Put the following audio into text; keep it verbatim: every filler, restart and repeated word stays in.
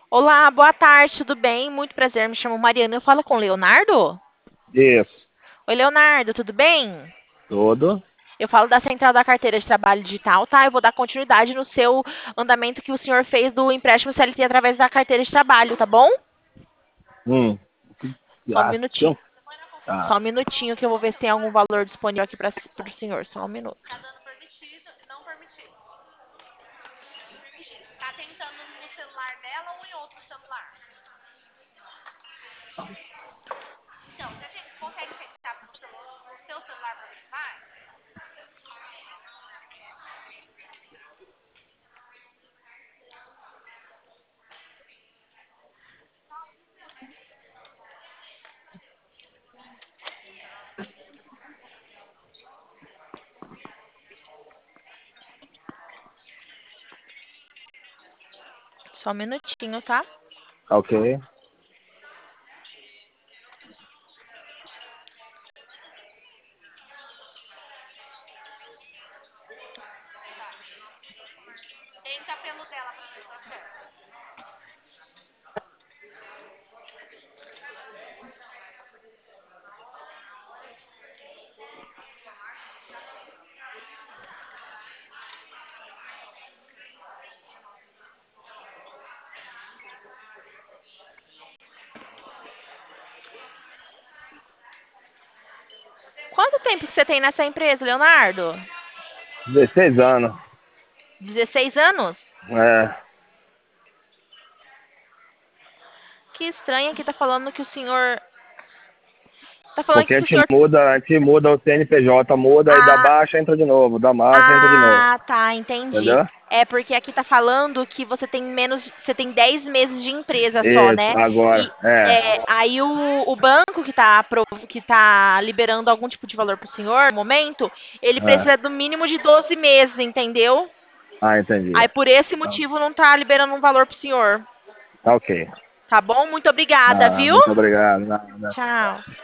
Olá, boa tarde, tudo bem? Muito prazer, me chamo Mariana. Eu falo com o Leonardo? Isso. Oi, Leonardo, tudo bem? Tudo? Eu falo da Central da Carteira de Trabalho Digital, tá? Eu vou dar continuidade no seu andamento que o senhor fez do empréstimo C L T através da carteira de trabalho, tá bom? Hum. Só um Ah, minutinho. então, tá. Só um minutinho que eu vou ver se tem algum valor disponível aqui para o senhor. Só um minuto. Só um minutinho, tá? Ok. Quanto tempo que você tem nessa empresa, Leonardo? dezesseis anos. Dezesseis anos? É. Que estranho que tá falando que o senhor. Tá falando Porque aqui a que o gente senhor. muda, a gente muda o C N P J, muda e da Ah, baixa entra de novo, da baixa entra de novo. Ah, tá, entendi. Entendeu? É porque aqui tá falando que você tem menos, você tem dez meses de empresa só, Isso, né? agora. E É. é, aí o, o banco que tá, apro- que tá liberando algum tipo de valor pro senhor, no momento, ele É. precisa do mínimo de doze meses, entendeu? Ah, entendi. Aí por esse Tá, motivo não tá liberando um valor pro senhor. tá ok. Tá bom? Muito obrigada, Ah, viu? muito obrigado. Nada. Tchau.